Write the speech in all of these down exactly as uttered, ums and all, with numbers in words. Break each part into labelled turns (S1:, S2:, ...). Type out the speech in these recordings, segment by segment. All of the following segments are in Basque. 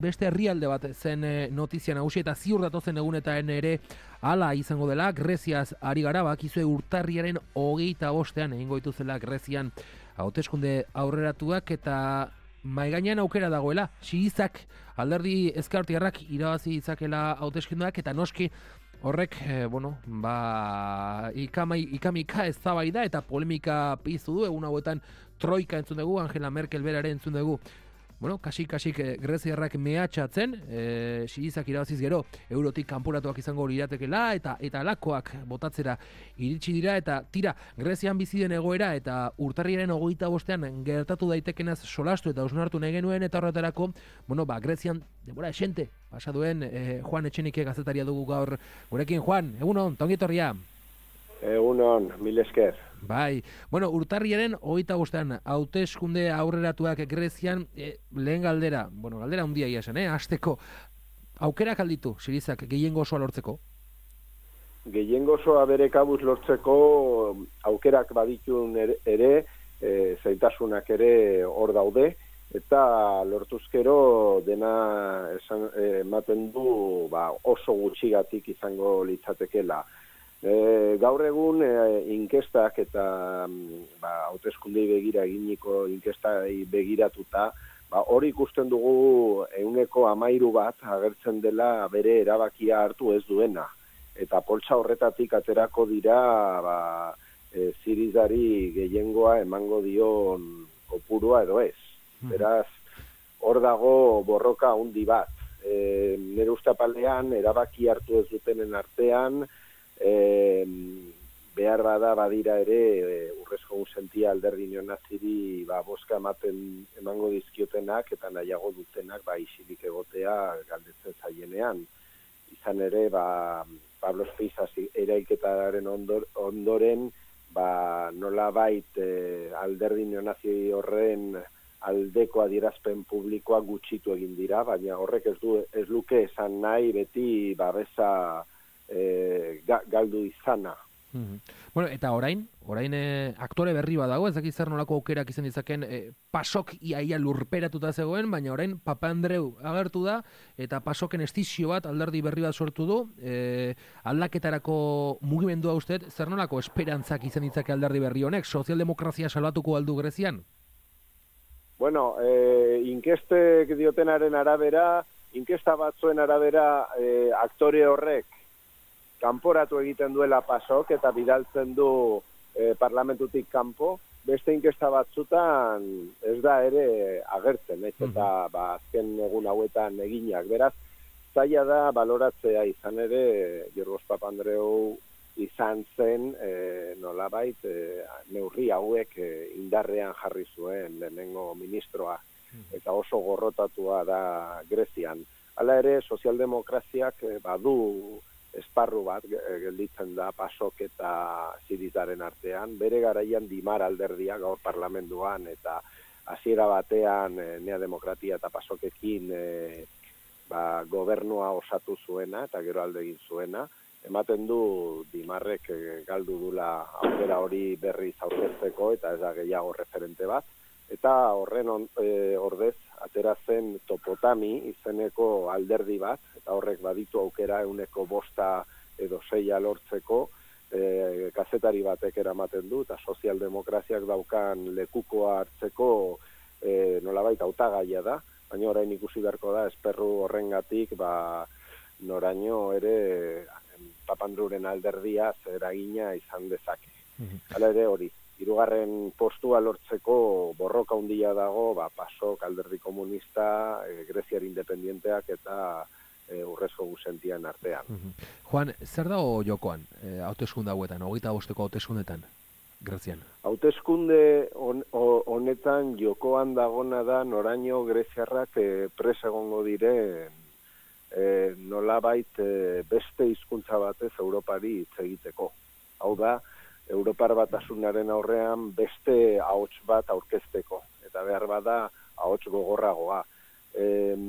S1: beste herrialde bat zen e, notizia nagusi eta ziur datozen egunetan ere hala izango dela. Greziaz ari gara, bakizue urtarriaren hogeita bostean egingo dituzela Grezian hauteskunde aurreratuak eta maigainean aukera dagoela. Sirizak alderdi ezkertiarrak irabazi ditzakela hauteskundeak eta noski horrek, eh, bueno, ba, ikamai, ikamika eztabaida eta polemika piztu du. Egun hauetan troika entzun dugu, Angela Merkel berare entzun dugu. Bueno, kasik-kasik eh, greziarrak mehatxatzen, eh, Sirizak irabaziz gero, eurotik kanporatuak izango liratekela, eta eta lakoak botatzera iritsi dira, eta tira, Grezian bizi den egoera, eta urtarriaren hogeita bostean gertatu daitekenaz solastu eta osnartu nahi genuen, eta horretarako, bueno, ba, Grezian, denbora esente, pasa duen, eh, Juan Etxenike gazetaria dugu gaur gurekin. Juan, egunon, tongitorria.
S2: Egunon, mil esker.
S1: Bai, bueno, urtarriaren hogeita bostean hauteskunde aurreratuak Grezian, e, lehen galdera, bueno, galdera handia ia zen, eh, hasteko aukerak alditu Sirizak gehiengo osoa lortzeko?
S2: Gehiengo osoa bere kabuz lortzeko aukerak baditun ere, e, zaitasunak ere hor daude, eta lortuzkero dena esan, ematen du ba, oso gutxigatik izango litzatekela. E, gaur egun e, inkestak eta ba, hauteskundei begira eginiko inkestai begiratuta, ba, hori ikusten dugu ehuneko hamairu bat agertzen dela bere erabakia hartu ez duena. Eta poltsa horretatik aterako dira ba, e, Sirizari gehiengoa emango dion kopurua edo ez. Beraz, hor dago borroka handi bat. E, nire ustapalean erabaki hartu ez dutenen artean, E, behar bada badira ere e, urrezko sentia alderdi neonaziri ba, boska ematen emango dizkiotenak eta nahiago dutenak ba, isilik egotea galdetzen zaienean. Izan ere, ba, Pablo Speizaz erailketaren ondor, ondoren ba, nola bait e, alderdi neonazi horren aldeko adierazpen publikoa gutxitu egin dira, baina horrek ez, du, ez luke esan nahi beti babesa E, ga, galdu izana.
S1: Mm-hmm. Bueno, eta orain, orain e, aktore berri bat dago, ez dakit zer nolako aukerak izan ditzaken, e, pasok iaia lurperatuta zegoen, baina orain Papandreou agertu da, eta pasoken estizio bat, alderdi berri bat sortu du, e, aldaketarako mugimendua uste, zer nolako esperantzak izan ditzake alderdi berri honek, sozialdemokrazia salbatuko aldu Grezian?
S2: Bueno, e, inkestek diotenaren arabera, inkesta batzuen arabera, e, aktore horrek kanporatu egiten duela pasok eta bidaltzen du e, parlamentutik kanpo, beste inkesta batzutan ez da ere agertzen, ez eta ba, azken egun hauetan eginak. Beraz, zaila da baloratzea izan ere, Giorgos Papandreou izan zen e, nolabait e, neurri hauek e, indarrean jarri zuen lehenengo ministroa, eta oso gorrotatua da Grezian. Hala ere, sozialdemokraziak e, badu esparru bat gelditzen da pasok eta Sirizaren artean. Bere garaian Dimar alderdia gaur parlamentuan eta hasiera batean e, Nea Demokratia eta pasokekin e, ba, gobernua osatu zuena eta gero alde egin zuena. Ematen du Dimarrek e, galdu dula aukera hori berriz aurkezteko eta ez da gehiago referente bat. Eta horren on, e, ordez, atera zen Topotami izeneko alderdi bat, eta horrek baditu aukera euneko bosta edo seia lortzeko, e, kazetari batek eramaten du, eta sozialdemokraziak daukan lekukoa hartzeko e, nolabait hautagaia da, baina orain ikusi beharko da, esperru horrengatik, ba, noraino ere Papandreuren alderdia eragina izan dezake. Hala ere hori. Hirugarren postua lortzeko borroka handia dago, ba, PASOK, alderdi komunista, e, Greziar independienteak eta e, urrezko gusentian artean.
S1: Mm-hmm. Juan, zer dago jokoan, e, hauteskunde hauetan, hogeita bosteko hauteskundetan, Grezian?
S2: Hauteskunde on, honetan jokoan dagona da noraino greziarrak e, pres egongo diren e, nolabait e, beste hizkuntza batez Europari hitz egiteko. Hau da, Europar Batasunaren aurrean beste ahots bat aurkezteko, eta behar bada ahots gogorragoa. E,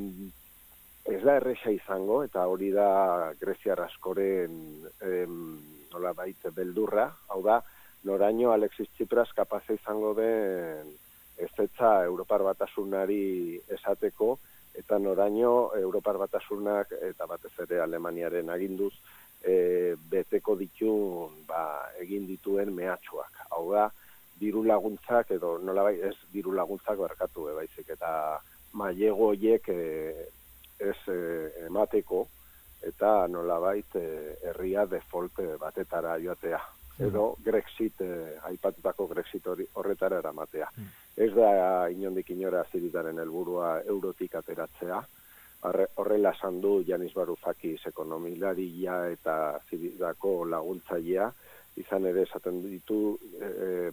S2: ez da erresa izango, eta hori da greziar askoren e, nolabait beldurra, hau da, noraino Alexis Tsipras kapaza izango den ezetza Europar Batasunari esateko, eta noraino Europar Batasunak eta batez ere Alemaniaren aginduz e, beteko ditun ba, egin dituen mehatxuak. Hau da, diru laguntzak edo nolabait ez diru laguntzak barkatu e, baizik eta mailego horiek e, ez e, emateko eta nolabait e, herria default batetara joatea. Edo Grexit, eh, aipatutako Grexit horretara eramatea. Mm. Ez da inondik inora Ziritaren helburua eurotik ateratzea. Horrela esan du Yanis Varoufakis ekonomilaria eta Ziritako laguntzailea, izan ere esaten ditu eh,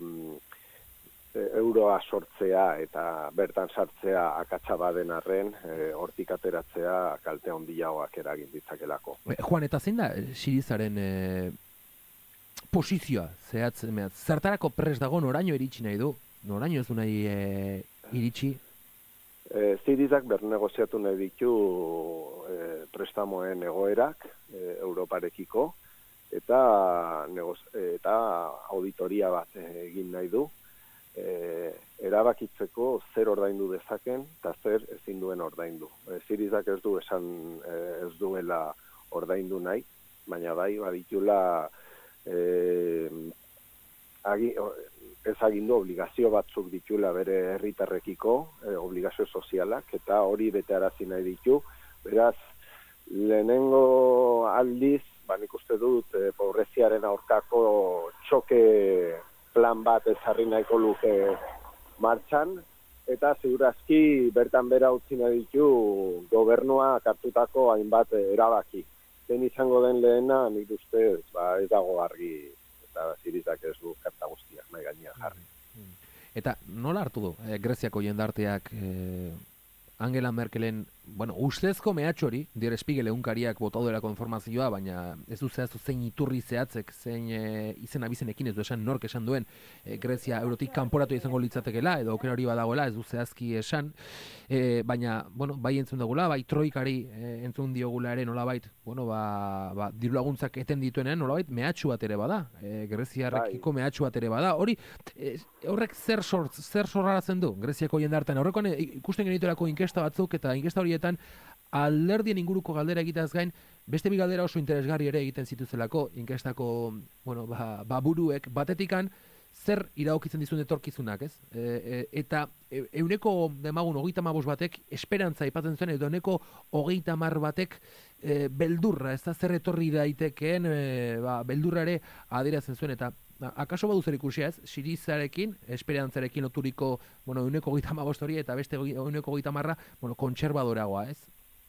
S2: eh, euroa sortzea eta bertan sartzea akatsa baden arren, eh, hortik ateratzea kalte handiagoak eragin ditzakelako.
S1: Juan, eta zein da Sirizaren eh... posizioa, zehatz, mehatz, zertarako prest dago noraino iritsi nahi du? Noraino ez du nahi e, iritsi?
S2: E, Zirizak bernegoziatu nahi ditu e, prestamoen egoerak e, Europarekiko eta, negoz, eta auditoria bat egin nahi du. E, erabakitzeko zer ordaindu dezaken eta zer ezin duen ordaindu. E, Zirizak ez du esan e, ez duela ordaindu nahi, baina bai, baditula Eh, agi, ez agindu obligazio batzuk ditula bere herritarrekiko, eh, obligazio sozialak, eta hori betearazi nahi ditu. Beraz, lehenengo aldiz, ba, nik uste dut, eh, pobreziaren aurkako txoke plan bat ezarri nahiko luke martxan, eta segurazki bertan bera utzi nahi ditu gobernua hartutako hainbat erabaki. Zen izango den lehena, nik uste, ba, ez dago argi, eta Zirizak ez du karta guztiak nahi gainean jarri.
S1: Eta nola hartu du, eh, Greziako jendarteak eh, Angela Merkelen, bueno, ustezko mehatxori, Der Spiegel egunkariak botau delako informazioa, baina ez du zehaztu zein iturri zehatzek, zein e, izen abizenekin ez du esan nork esan duen e, Grezia eurotik kanporatu izango litzatekela, edo okera hori badagoela, ez du zehazki esan, e, baina, bueno, bai entzun dugula, bai troikari e, entzun diogula ere nolabait, bueno, ba, ba diru laguntzak eten dituenean nolabait mehatxu bat ere bada, e, Greziarrekiko bai. Mehatxu bat ere bada, hori, e, horrek zer sortz, zer sorrarazen du Greziako jendartean, horrekoan ikusten genituelako inkesta batzuk eta inkesta horietan alderdien inguruko galdera egiteaz gain, beste bi galdera oso interesgarri ere egiten zituzelako, inkestako, bueno, ba, ba buruek, batetikan, zer iradokitzen dizuen etorkizunak, ez? E, e, eta e, euneko demagun hogeita hamabost batek esperantza aipatzen zuen, edo euneko hogeita hamar batek e, beldurra, ez da zer etorri daitekeen, e, ba, beldurra ere adierazten zuen, eta akaso badu zer ikusia, ez? Sirizarekin, esperantzarekin loturiko, bueno, euneko hogeita hamabost hori, eta beste euneko hogeita hamarra, bueno, kontserbadoragoa, ez?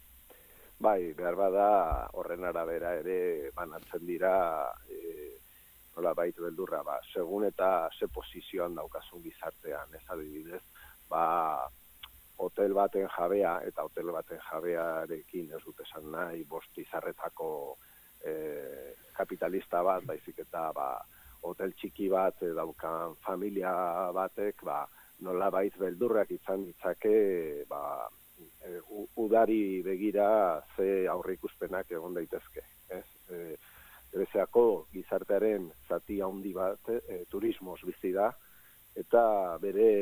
S2: Bai, behar bada horren arabera ere banatzen dira e, nola bait beldurra, ba, segun eta ze posizioan daukazun gizartean, ez adibidez, ba, hotel baten jabea eta hotel baten jabearekin ez dut esan nahi, bost izarretako e, kapitalista bat, baizik eta ba, hotel txiki bat e, daukan familia batek, ba, nola bait beldurrak izan ditzake, ba, E, udari begira ze aurreikuspenak egon daitezke. Ez? E, Greziako gizartearen zati handi bat e, turismoz bizi da, eta bere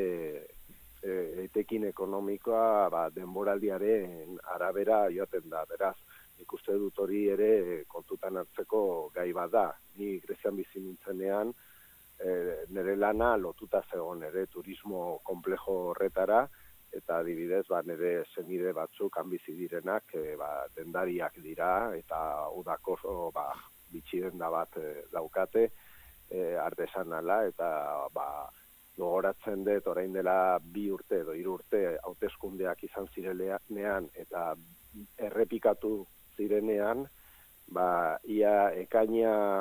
S2: e, etekin ekonomikoa ba, denboraldiaren arabera joaten da. Beraz, nik uste dut hori ere kontutan hartzeko gai bat da. Ni Grezian bizi nintzenean, e, nire lana lotuta zegoen ere turismo komplejo horretara, eta adibidez, ba, nire senide batzuk hanbizi direnak e, ba, dendariak dira, eta udako ba, bitxi denda bat e, daukate, e, artesanala, eta ba, gogoratzen dut orain dela bi urte edo hiru urte hauteskundeak izan zirenean, eta errepikatu zirenean, ba, ia ekaina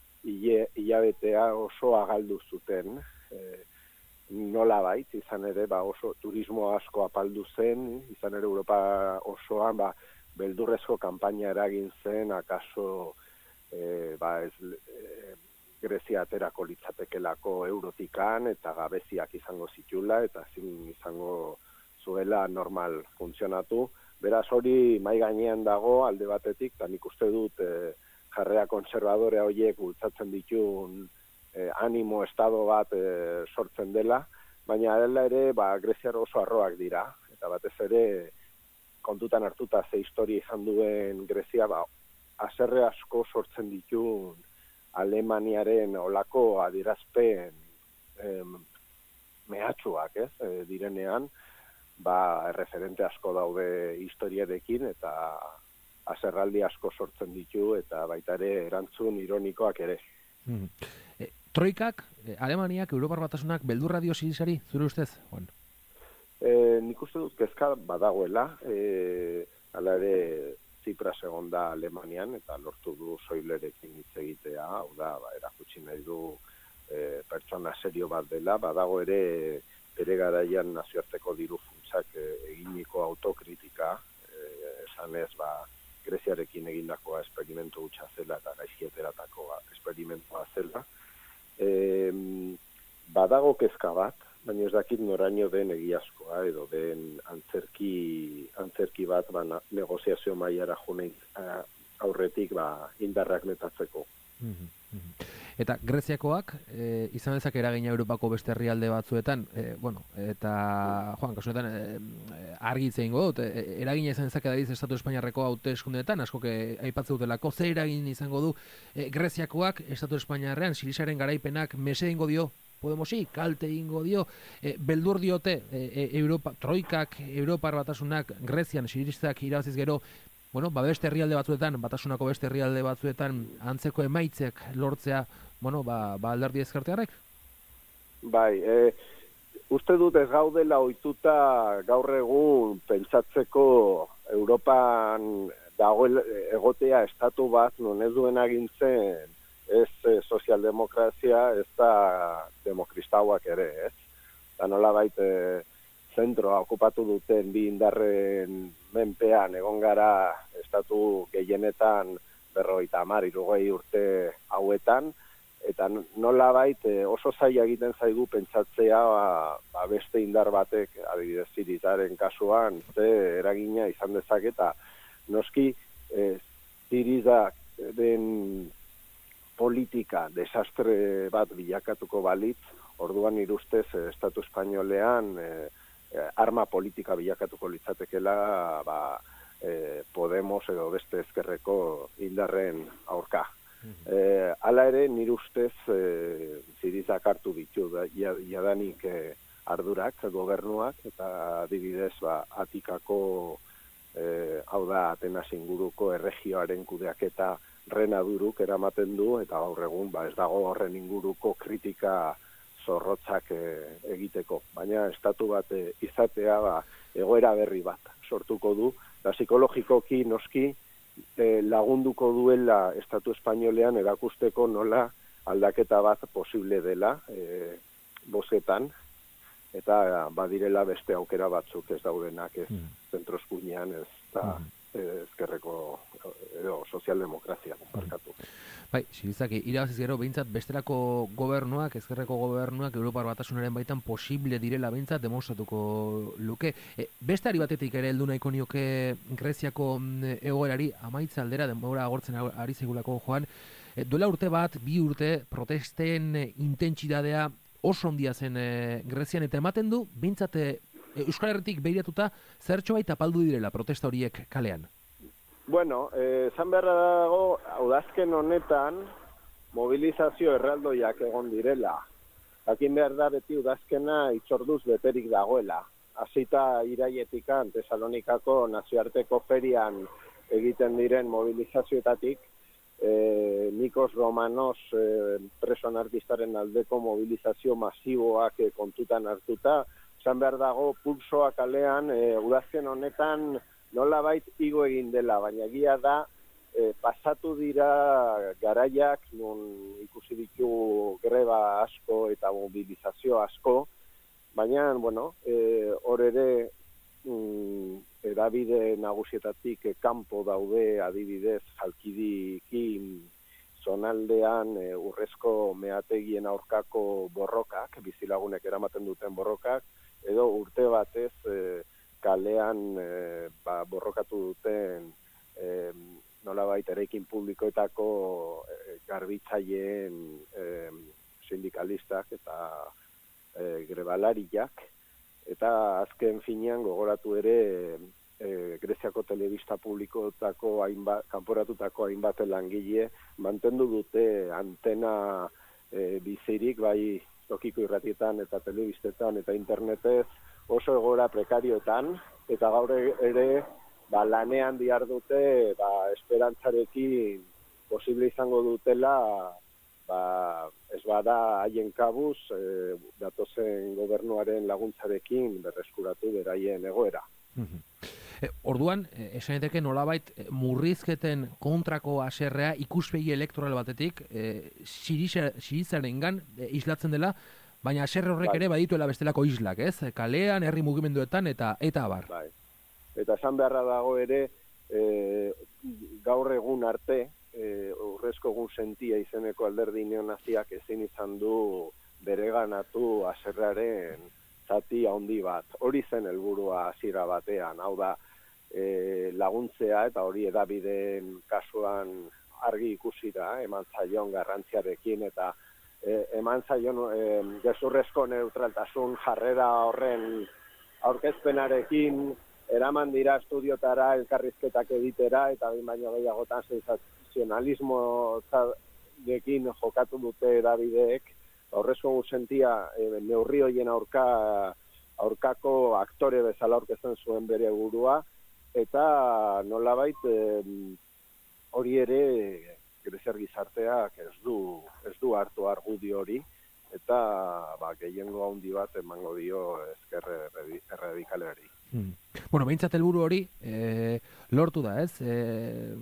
S2: hilabetea oso agaldu zuten, e, nola bait, izan ere ba, oso turismo asko apaldu zen, izan ere Europa osoan ba, beldurrezko kanpaina eragin zen, akaso e, ba, ez, e, Grezia aterako litzatekelako eurotikan eta gabeziak izango zitula eta zin izango zuela normal funtzionatu. Beraz hori mai gainean dago alde batetik, eta nik uste dut e, jarrea konservadorea horiek bultzatzen ditun Eh, animo estado bat eh, sortzen dela, baina dela ere ba, Greziar oso arroak dira, eta batez ere kontutan hartuta ze historia izan duen Grezia, ba, haserre asko sortzen ditu Alemaniaren olako adierazpen em, mehatxuak, ez, e, direnean, ba, referente asko daude historiarekin, eta haserraldi asko sortzen ditu, eta baita ere erantzun ironikoak ere.
S1: Mm. E, troikak, e, Alemaniak, Europar Batasunak, beldurra dio Sirisari, zure ustez? Juan?
S2: E, nik uste dut kezka badagoela, e, hala ere Tsipras egon da Alemanian, eta lortu du Soilerekin hitz egitea, hau da, ba, erakutsi nahi du e, pertsona serio bat dela, badago ere bere garaian nazioarteko diru funtsak e, eginiko autokritika, e, esanez, ba, Greziarekin egindako esperimentu hutsa zela eta gaizkieteratako esperimentua zela. E, badago kezka bat, baina ez dakit noraino den egiazkoa, edo den antzerki, antzerki bat ba, negoziazio mailara junein aurretik ba, indarrak metatzeko.
S1: Eta Greziakoak e, izan dezake eragina Europako beste herrialde batzuetan, e, bueno, eta Juan, kasunetan e, argi hitz egingo dut, e, eragina izan dezake dadiz Estatu Espainiarreko hauteskundeetan, asko aipatzen dutelako, ze eragin izango du e, Greziakoak Estatu Espainiarrean Sirisaren garaipenak mese egingo dio Podemosi, kalte egingo dio, e, beldur diote e, Europa, troikak, Europar Batasunak Grezian Siristak irabaziz gero, bueno, ba beste herrialde batzuetan, Batasunako beste herrialde batzuetan antzeko emaitzek lortzea, bueno, ba, ba alderdi ezkertiarrek?
S2: Bai, e, uste dut ez gaudela ohituta gaur egun pentsatzeko Europan dagoel egotea estatu bat non ez duen agintzen ez e, sozialdemokrazia, ez da demokristauak ere, ez? Da nolabait e, zentroa okupatu duten bi indarren menpean egon gara estatu gehienetan berrogeita hamar, hirurogei urte hauetan, eta nolabait oso zaila egiten zaigu pentsatzea ba, ba beste indar batek, adibidez Sirizaren kasuan, ze eragina izan dezake, eta noski e, Sirizak den politika desastre bat bilakatuko balitz, orduan nire ustez Estatu Espainolean e, arma politika bilakatuko litzatekela ba, e, Podemos edo beste ezkerreko indarren aurka. E, hala ere, nire ustez e, Sirizak hartu ditu da, jadanik e, ardurak gobernuak, eta adibidez ba, Atikako e, hau da Atenas inguruko erregioaren kudeaketa Renaduruk eramaten du, eta gaur egun ba, ez dago horren inguruko kritika zorrotzak e, egiteko. Baina estatu bat e, izatea ba, egoera berri bat sortuko du, eta psikologikoki noski e, lagunduko duela Estatu Espainolean erakusteko nola aldaketa bat posible dela e, bozetan, eta badirela beste aukera batzuk ez daudenak ez mm. zentroskuinean ez da mm. ezkerreko edo sozialdemokrazia markatu.
S1: Bai, Sirizak irabaziz gero behintzat besterako gobernuak, ezkerreko gobernuak Europar Batasunaren baitan posible direla behintzat demostratuko luke. E, beste ari batetik ere heldu nahiko nioke Greziako egoerari amaitza aldera denbora agortzen ari zegulako Joan. E, duela urte bat, bi urte protesten intentsitatea oso handia zen e, Grezian, eta ematen du behintzat e, Euskal Herritik behiratuta zertxo baita apaldu direla protesta horiek kalean.
S2: Bueno, esan eh, beharra dago, udazken honetan mobilizazio erraldoiak egon direla. Jakin behar da beti udazkena itzorduz beterik dagoela. Hasita irailetikan Tesalonikako nazioarteko ferian egiten diren mobilizazioetatik, eh, Nikos Romanos eh, preso anarkistaren aldeko mobilizazio masiboak eh, kontutan hartuta, esan behar dago pulsoa kalean e, udazken honetan nolabait igo egin dela, baina egia da e, pasatu dira garaiak nun ikusi ditu greba asko eta mobilizazio asko, baina, bueno, e, hor ere mm, edabide nagusietatik e, kanpo daude adibidez Jalkidikin zonaldean e, urrezko meategien aurkako borrokak, bizilagunek eramaten duten borrokak, edo urte batez e, kalean e, ba, borrokatu duten e, nolabait eraikin publikoetako e, garbitzaileen e, sindikalistak eta e, grebalariak, eta azken finean gogoratu ere e, Greziako telebista publikotako hainbat, kanporatutako hainbat langile mantendu dute antena e, bizirik, bai tokiko irratietan eta telebistetan eta internetez oso egoera prekarioetan, eta gaur ere ba, lanean dihardute ba, esperantzarekin posible izango dutela, ba, ez bada haien kabuz e, datozen gobernuaren laguntzarekin berreskuratu beraien egoera.
S1: E, orduan, esan daiteke nolabait murrizketen kontrako haserrea ikuspegi elektoral batetik e, sirizarengan e, islatzen dela, baina haserre horrek bai. Ere badituela bestelako islak, ez? Kalean, herri mugimenduetan eta eta abar.
S2: Bai. Eta esan beharra dago ere e, gaur egun arte e, urrezko egun sentia izeneko alderdi neonaziak ezin izan du bereganatu haserrearen zati handi bat. Hori zen helburua hasiera batean, hau da e, laguntzea, eta hori hedabideen kasuan argi ikusi da, eman zaion garrantziarekin, eta e, eman zaion e, gezurrezko neutraltasun jarrera horren aurkezpenarekin eraman dira estudiotara elkarrizketak egitera, eta bain baino gehiagotan sensazionalismo dekin jokatu dute hedabideek. Horrezko sentia e, neurri hoien aurka, aurkako aktore bezala aurkezten zuen bere burua, eta nolabait e, hori ere greziar gizarteak ez du, ez du hartu argudio hori, eta ba, gehiengo handi bat emango dio ezker erradikalari.
S1: Hmm. Bueno, behintzat helburu hori e, lortu da, ez? E...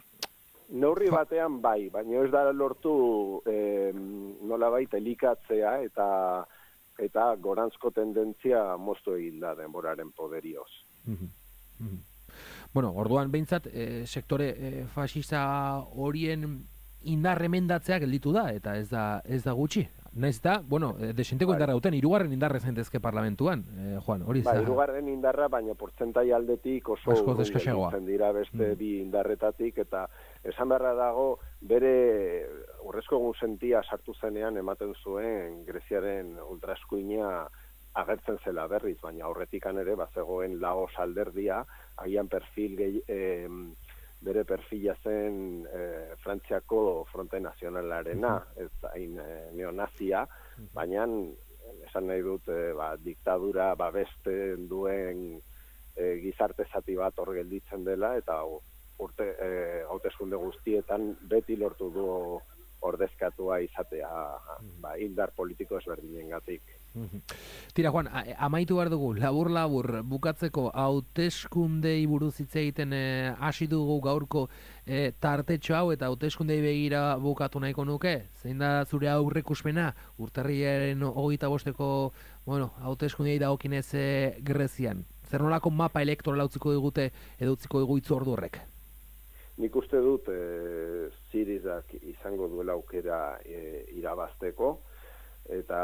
S2: Neurri batean bai, baina ez da lortu e, nolabait elikatzea eta eta gorantzko tendentzia moztu egin da denboraren poderioz.
S1: Mm-hmm. Mm-hmm. Bueno, orduan behintzat e, sektore e, fascista horien indarremendatzea gelditu da, eta ez da, ez da gutxi. Naiz da, bueno, desenteko indarra duten, hirugarren indarra zaintezke parlamentuan, eh, Juan, hori za...
S2: Ba, hirugarren indarra, baina portzentai aldetik oso
S1: urrun
S2: dira beste mm. bi indarretatik, eta esan beharra dago, bere urrezko egun sentia sartu zenean ematen zuen Greziaren ultraeskuina agertzen zela berriz, baina aurretikan ere bazegoen Laos alderdia, agian perfil gehi... Eh, bere perfila zen e, Frantziako Fronte Nazionalarena, ez hain e, neonazia, baina esan nahi dut e, ba, diktadura babesten duen e, gizarte zati bat hor gelditzen dela, eta urte e, hauteskunde guztietan beti lortu du ordezkatua izatea ba, indar politiko ezberdinengatik.
S1: Tira, Juan, amaitu behar dugu, labur-labur, bukatzeko hauteskundei buruz hitz egiten eh, hasi dugu gaurko eh, tartetxo hau, eta hauteskundei begira bukatu nahiko nuke? Zein da zure aurrekuspena urtarrilaren hogeita bosteko bueno, hauteskundei dagokinez eh, Grezian? Zer nolako mapa elektoral utziko digute edo utziko digu itzordu horrek?
S2: Nik uste dut e, Sirizak izango duela aukera e, irabazteko, eta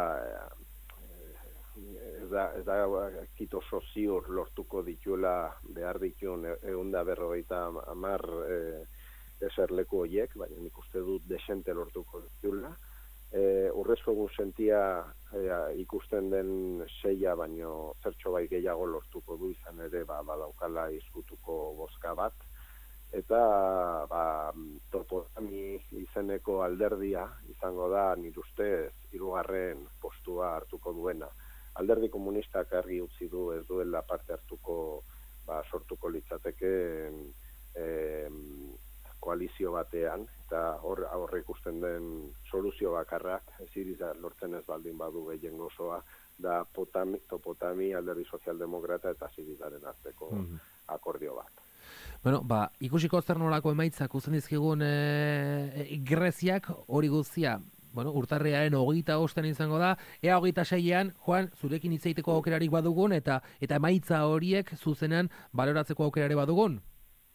S2: ez da, ez da kito sozior lortuko dituela behar dituen eunda berrogeita amar e, eserleku horiek, baina nik uste dut desente lortuko dituela. E, urrezko egun sentia e, ikusten den seia, baino zertxo bai gehiago lortuko du izan ere ba, badaukala izkutuko bozka bat. Eta ba, Topotami izeneko alderdia izango da nire ustez hirugarren postua hartuko duena. Alderdi komunistak argi utzi du ez duela parte hartuko ba, sortuko litzateke e, koalizio batean, eta hor aurre ikusten den soluzio bakarrak, Siriza lortzen ez baldin badu gehiengo osoa, da potami, Topotami, alderdi sozialdemokrata eta Sirizaren arteko mm-hmm. akordio bat.
S1: Bueno, ba, ikusiko zer nolako emaitzak uzten dizkigun e, e, Greziak hori guztia, bueno, urtarriaren hogeita bostean izango da, ea hogeita seian, Juan, zurekin hitz egiteko aukerarik badugun, eta eta emaitza horiek zuzenean baloratzeko aukerare badugun?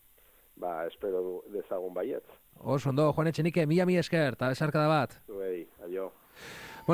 S2: Ba, espero dezagun baiet.
S1: Oso, ondo, Juan Etxenike, mila mila esker, eta esarkada bat.
S2: Zuei.